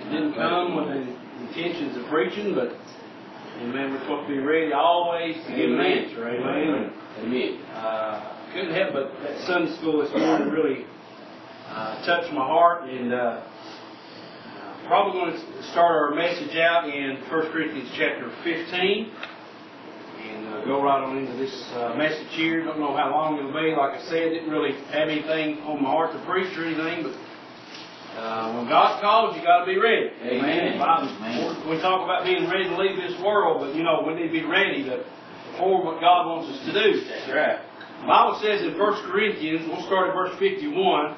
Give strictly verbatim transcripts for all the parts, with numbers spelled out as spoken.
didn't come with the intentions of preaching, but amen, we're supposed to be ready always to give an answer. Amen. Amen. Uh, couldn't help but that Sunday school this morning really uh, touched my heart, and uh, probably going to start our message out in First Corinthians chapter fifteen. And uh, go right on into this uh, message here. Don't know how long it'll be. Like I said, didn't really have anything on my heart to preach or anything, but uh, when God calls, you got to be ready. Amen. Amen. We talk about being ready to leave this world, but you know we need to be ready to perform what God wants us to do. That's right. The Bible says in First Corinthians, we'll start at verse fifty-one.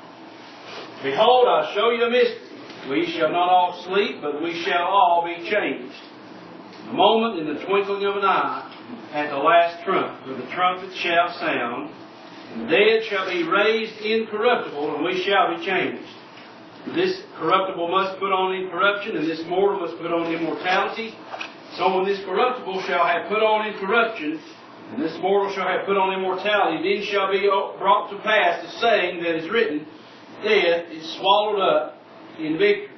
Behold, I show you a mystery. We shall not all sleep, but we shall all be changed. A moment, in the twinkling of an eye, at the last trump, for the trumpet shall sound, and the dead shall be raised incorruptible, and we shall be changed. This corruptible must put on incorruption, and this mortal must put on immortality. So when this corruptible shall have put on incorruption, and this mortal shall have put on immortality, then shall be brought to pass the saying that is written, Death is swallowed up in victory.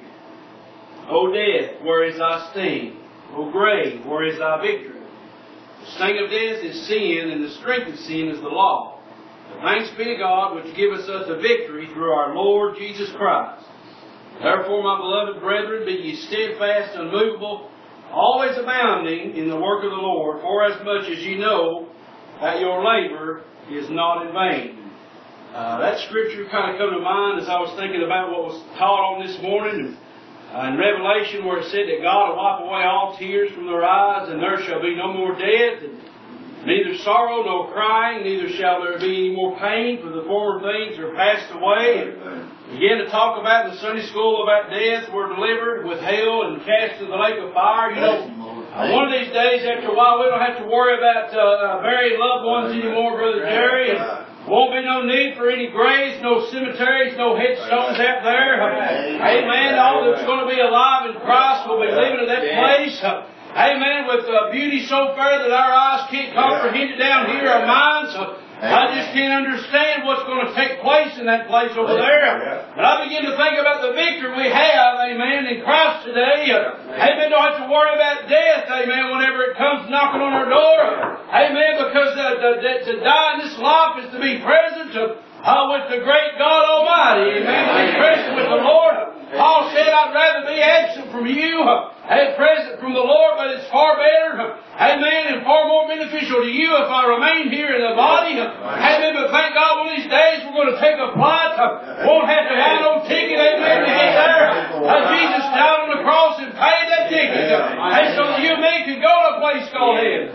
O death, where is thy sting? O grave, where is thy victory? The sting of death is sin, and the strength of sin is the law. But thanks be to God, which giveth us the victory through our Lord Jesus Christ. Therefore, my beloved brethren, be ye steadfast, unmovable, always abounding in the work of the Lord, forasmuch as ye know that your labor is not in vain. Uh, that scripture kind of come to mind as I was thinking about what was taught on this morning. Uh, in Revelation, where it said that God will wipe away all tears from their eyes, and there shall be no more death, and neither sorrow nor crying, neither shall there be any more pain, for the former things are passed away. And began to talk about in the Sunday school about death, we're delivered with hell and cast into the lake of fire. You know, uh, one of these days, after a while, we don't have to worry about uh, burying loved ones anymore, Brother Jerry. And won't be no need for any graves, no cemeteries, no headstones out there. Amen. All that's going to be alive in Christ will be living in that place. Amen. With uh, beauty so fair that our eyes can't comprehend it down here, our minds. I just can't understand what's going to take place in that place over there. But I begin to think about the victory we have, amen, in Christ today. Amen. Don't have to worry about death, amen, whenever it comes knocking on our door. Amen. Because uh, the, the, to die in this life is to be present uh, with the great God Almighty. Amen. To be present with the Lord. Paul said, I'd rather be absent from you and present from the Lord, but it's far better, amen, and far more beneficial to you if I remain here in the body. Amen, but thank God one of these days we're going to take a flight. Won't have to have no ticket, amen, to get there. Uh, Jesus died on the cross and paid that ticket. And so you and me can go to a place called heaven.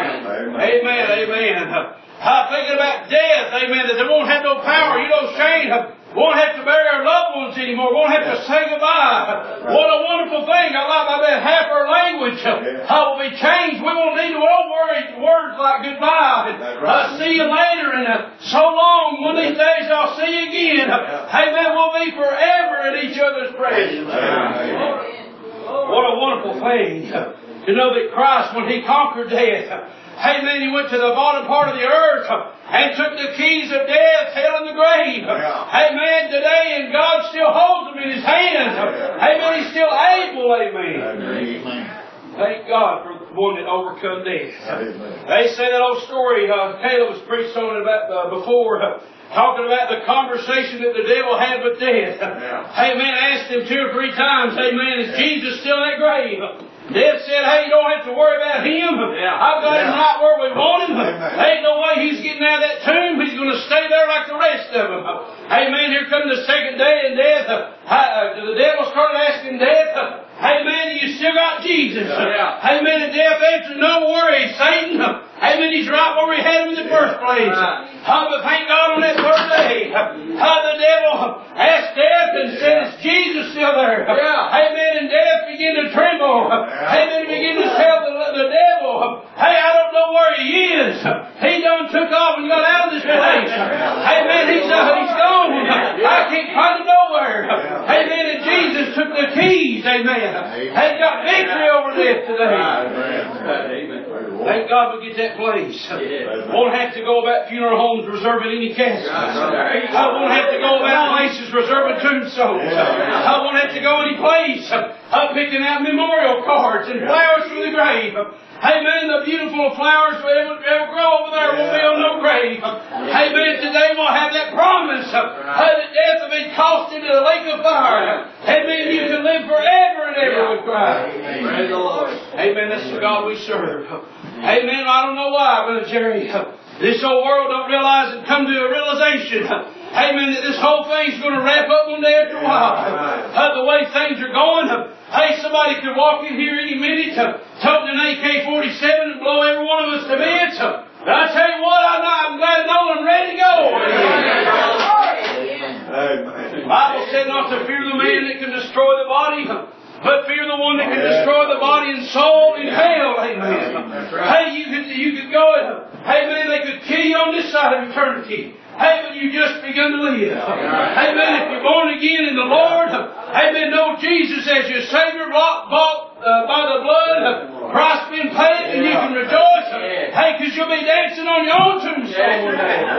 Amen, amen. I'm thinking about death, amen, that they won't have no power, you know, shame. Won't have to bury our loved ones anymore. Won't have to say goodbye. What a wonderful thing. I like about that half our language. How will be changed. We won't need to worry words like goodbye. And, uh, see you later. And uh, so long. One of these days I'll see you again. Amen. We'll be forever in each other's presence. What a wonderful thing to know that Christ, when He conquered death, amen, He went to the bottom part of the earth and took the keys of death, hell, and the grave. Yeah. Amen. Today, and God still holds them in His hands. Yeah. Amen. He's still able. Amen. Amen. Thank God for the one that overcome death. Amen. They say that old story uh, Caleb was preached on about uh, before, uh, talking about the conversation that the devil had with death. Yeah. Amen. Asked him two or three times, amen, is Jesus still in that grave? Death said, hey, you don't have to worry about him. Yeah. I've got yeah. him right where we want him. Amen. Ain't no way he's getting out of that tomb. He's going to stay there like the rest of them. Amen. Here comes the second day in death. Uh, the devil started asking death, hey man, you still got Jesus. Yeah. Amen. And death answered, no worry, Satan. Amen. He's right where we had him in the first place. Right. Uh, but thank God on that third day, uh, the devil asked death and said, is Jesus still there? Yeah. Amen. And death began to tremble. Yeah. Amen. He began to tell the, the devil, hey, I don't know where he is. He done took off and got out of this place. Yeah. Amen. He's, uh, he's gone. Yeah. I can't find him nowhere. Yeah. Amen. And Jesus took the keys. Amen. Amen. And got victory over death today. Amen. Amen. Thank God we get that place. Yeah. Won't have to go about funeral homes reserving any caskets. I won't have to go about places reserving tombstones. Yeah. I won't have to go any place uh, picking out memorial cards and flowers for the grave. Amen. The beautiful flowers will ever, ever grow over there won't be on no grave. Amen. Today we'll have that promise uh, that death will be tossed into the lake of fire. Amen. You can live forever and ever with Christ. Praise the Lord. Amen. That's the God we serve. Amen. I don't know why, Brother Jerry. This whole world don't realize and come to a realization. Amen. That this whole thing's going to wrap up one day after a while. Uh, the way things are going. Hey, somebody could walk in here any minute, uh, toting an A K forty-seven and blow every one of us to bits. Uh, but I tell you what, I'm, not, I'm glad to know I'm ready to go. Amen. The Bible said not to fear the man that can destroy the body, but fear the one that can destroy the body and soul in hell. Amen. Hey, you could, you could go and, hey man, they could kill you on this side of eternity. Hey, but you just begun to live. Amen. If you're born again in the Lord, amen, know Jesus as your Savior, bought, bought uh, by the blood, price being paid, and you can rejoice. Hey, because you'll be dancing on your own tombstone.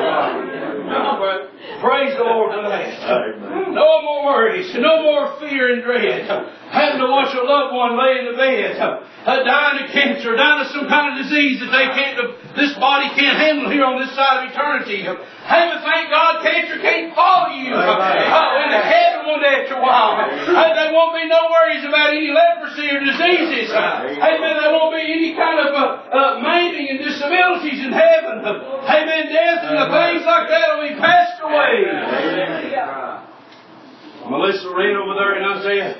Praise the Lord for that. No more worries, no more fear and dread. Having to watch a loved one lay in the bed, uh, dying of cancer, dying of some kind of disease that they can't, this body can't handle here on this side of eternity. Hey, but thank God cancer can't follow you uh, in the heaven one day after a while. Hey, there won't be no worries about any leprosy or diseases. Hey, man, there won't be any kind of uh, uh, maiming and disabilities in heaven. Hey, man, death and the things like that will be passed away. Melissa read over there in Isaiah,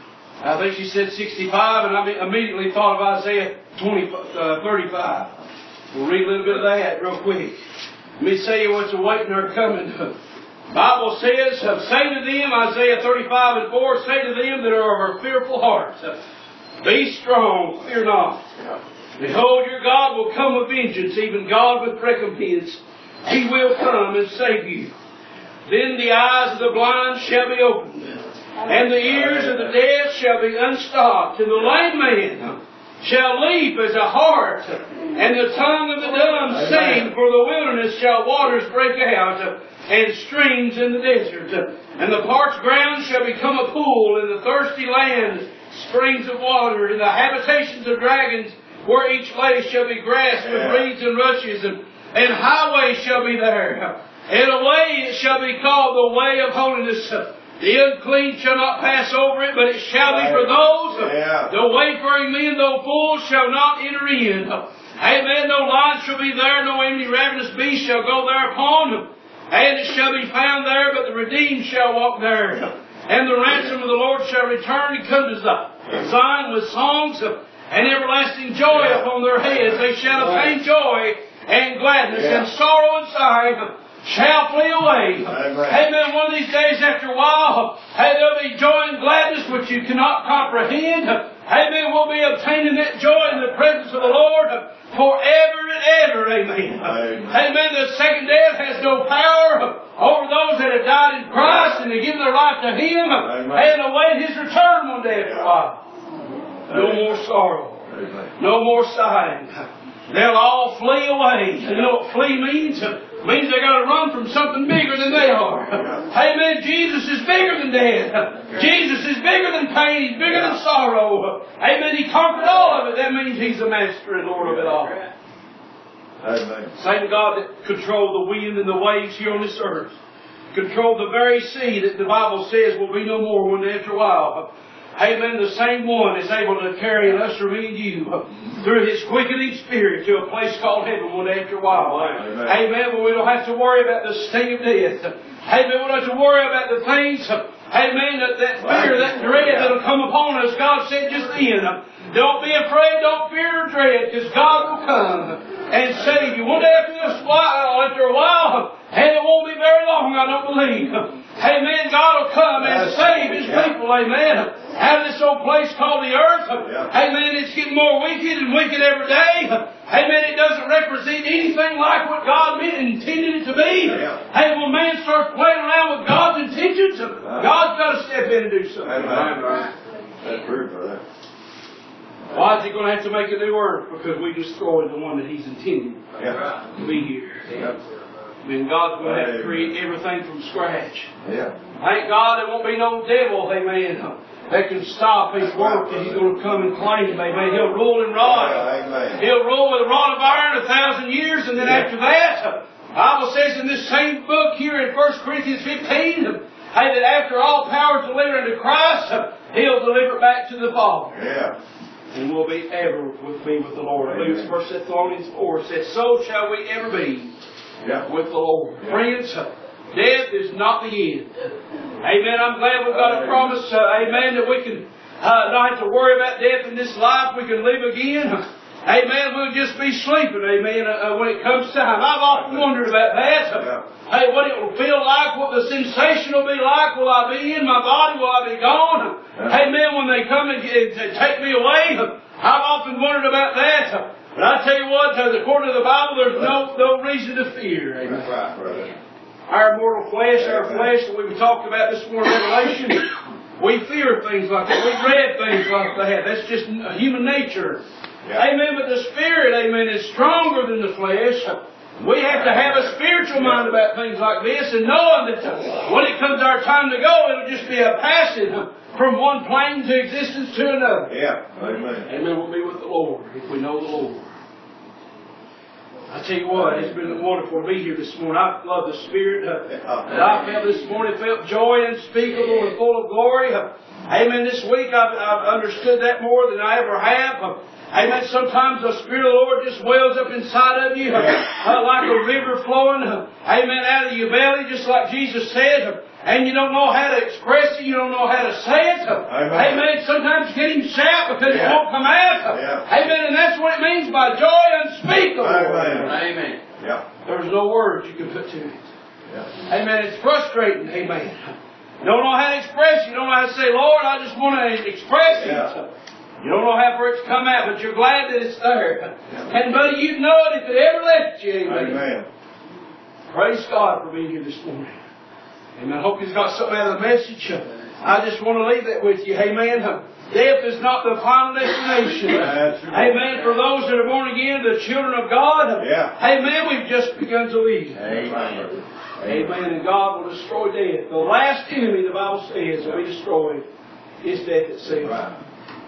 I think she said sixty-five, and I immediately thought of Isaiah twenty, uh, thirty-five. We'll read a little bit of that real quick. Let me tell you what's awaiting our coming. The Bible says, say to them, Isaiah thirty-five and four, say to them that are of a fearful heart, be strong, fear not. Behold, your God will come with vengeance, even God with recompense. He will come and save you. Then the eyes of the blind shall be opened, and the ears of the deaf shall be unstopped, and the lame man shall leap as a hart, and the tongue of the dumb sing, for the wilderness shall waters break out, and streams in the desert. And the parched ground shall become a pool, and the thirsty land springs of water, and the habitations of dragons, where each place shall be grass with reeds and rushes, and, and highways shall be there. And a way it shall be called the way of holiness. The unclean shall not pass over it, but it shall be for those. Yeah. The wayfaring men, though fools, shall not enter in. Amen. No lion shall be there, no any ravenous beast shall go thereupon. And it shall be found there, but the redeemed shall walk there. And the ransom of the Lord shall return and come to Zion with songs and everlasting joy upon their heads. They shall obtain joy and gladness, and sorrow and sighing shall flee away. Amen. Amen. One of these days after a while, hey, there'll be joy and gladness which you cannot comprehend. Amen. We'll be obtaining that joy in the presence of the Lord forever and ever. Amen. Amen. Amen. The second death has no power over those that have died in Christ and have given their life to Him. Amen. And await His return one day after a while. No more sorrow. Amen. No more sighing. They'll all flee away. You know what flee means? It means they got to run from something bigger than they are. Amen. Jesus is bigger than death. Jesus is bigger than pain. He's bigger than sorrow. Amen. He conquered all of it. That means He's the master and Lord of it all. Amen. Same God that controlled the wind and the waves here on this earth, controlled the very sea that the Bible says will be no more one day after a while. Amen. The same one is able to carry and usher me and you through His quickening Spirit to a place called heaven one day after a while. Amen. Amen. But we don't have to worry about the sting of death. Amen. We don't have to worry about the things, amen, that, that fear, that dread that'll come upon us. God said just then, don't be afraid, don't fear or dread, because God will come and save you. One day after this while, after a while, and it won't be very long, I don't believe. Amen. God will come and save His people. Amen. Out of this old place called the earth. Amen. It's getting more wicked and wicked every day. Amen. It doesn't represent anything like what God meant and intended it to be. Hey, when man starts playing around with God's intentions, God's got to step in and do something. Amen. That's true for that. Why is He going to have to make a new earth? Because we destroyed the one that He's intended to be here. And God's going to have to create everything from scratch. Yeah. Thank God there won't be no devil, amen, that can stop His work that He's going to come and claim, amen. He'll rule and rod. Amen. He'll rule with a rod of iron a thousand years, and then after that, the Bible says in this same book here in First Corinthians fifteen, hey, that after all power is delivered unto Christ, He'll deliver it back to the Father. Yeah. And we'll be ever with me with the Lord. I believe it's First Thessalonians four says, so shall we ever be Yeah. with the Lord. Yeah. Friends, death is not the end. Amen. I'm glad we've got a promise, uh, amen, that we can uh, not have to worry about death in this life. We can live again. Amen. We'll just be sleeping, amen, uh, when it comes time. I've often wondered about that. Yeah. Hey, what it will feel like, what the sensation will be like. Will I be in my body? Will I be gone? Yeah. Amen. When they come and, and take me away, I've often wondered about that. But I tell you what, according to the Bible, there's no no reason to fear. Amen. That's right, brother. Our mortal flesh, our flesh that we talked about this morning in Revelation, we fear things like that. We dread things like that. That's just human nature. Yeah. Amen. But the Spirit, amen, is stronger than the flesh. We have to have a spiritual mind about things like this, and knowing that when it comes our time to go, it'll just be a passage from one plane to existence to another. Yeah. Amen. Amen. We'll be with the Lord if we know the Lord. I tell you what, it's been wonderful to be here this morning. I love the Spirit uh, that I felt this morning. Felt joy unspeakable and full of glory. Uh, amen. This week I've, I've understood that more than I ever have. Uh, amen. Sometimes the Spirit of the Lord just wells up inside of you uh, uh, like a river flowing. Uh, amen. Out of your belly, just like Jesus said. Uh, and you don't know how to express it. You don't know how to say it. Amen. Amen. Sometimes you can't even shout because yeah. it won't come out. Yeah. Amen. And that's what it means by joy unspeakable. Amen. Amen. Yeah. There's no words you can put to it. Yeah. Amen. It's frustrating. Amen. You don't know how to express it. You don't know how to say, Lord, I just want to express yeah. it. You don't know how for it to come out, but you're glad that it's there. Yeah. And buddy, you'd know it if it ever left you. Amen. Amen. Praise God for being here this morning. Amen. I hope you've got something out of the message. I just want to leave that with you. Amen. Death is not the final destination. Amen. For those that are born again, the children of God. Yeah. Amen. We've just begun to leave. Amen. Amen. And God will destroy death. The last enemy, the Bible says, will be destroyed is death itself. Right.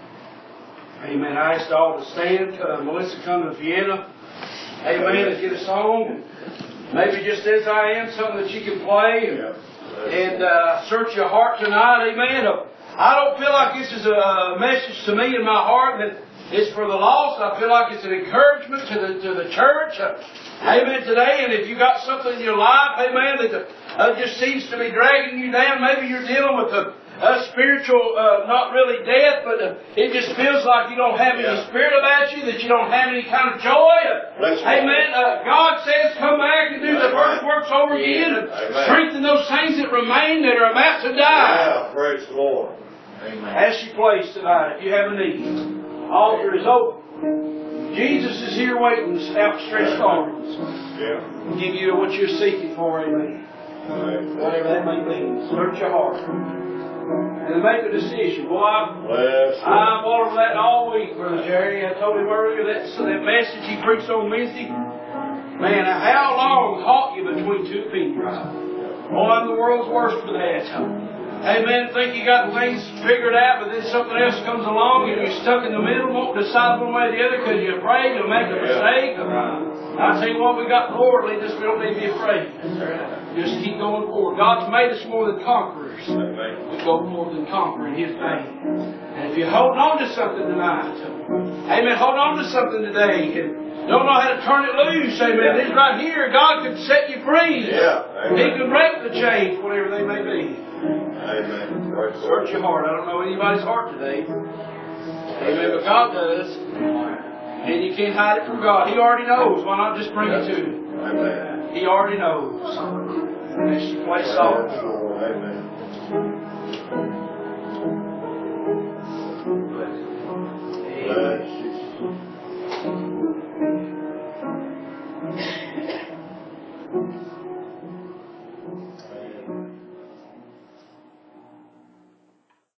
Amen. I asked all to stand. Uh, Melissa, come to Vienna. Amen. And get a song. Maybe just as I am, something that you can play. Yeah. And uh, search your heart tonight. Amen. I don't feel like this is a message to me in my heart that is for the lost. I feel like it's an encouragement to the to the church. Amen. Today, and if you got something in your life, amen, that uh, just seems to be dragging you down. Maybe you're dealing with a, a spiritual, uh, not really death, but uh, it just feels like you don't have any yeah. spirit about you, that you don't have any kind of joy. That's amen. Uh, God says, come back and do That's the first right. works over yeah. again. And amen. strengthen those things that remain that are about to die. Yeah, praise the Lord. Amen. As she plays tonight, if you have a need, altar is open. Jesus is here waiting with outstretched arms. Yeah. Give you what you're seeking for, amen. Amen. Whatever that may be. Search your heart. And make a decision. Well, I've, I've ordered that all week, Brother Jerry. I told him earlier that, so that message he preached on Wednesday. Man, how long halt you between two people? Oh, I'm the world's worst for that. Amen. Think you got things figured out, but then something else comes along and you're stuck in the middle, won't decide one way or the other because you're afraid you'll make a mistake. I'll tell you what, we got the Lord leading us. We don't need to be afraid. Just keep going forward. God's made us more than conquerors. We go more than conquer in His name. And if you're holding on to something tonight, amen, hold on to something today and don't know how to turn it loose, amen, it's right here. God can set you free. Yeah. He can break the chains, whatever they may be. Amen. Search your heart. I don't know anybody's heart today. Amen. But God does. And you can't hide it from God. He already knows. Why not just bring it to Him? Amen. He already knows. And as she plays soft. Amen.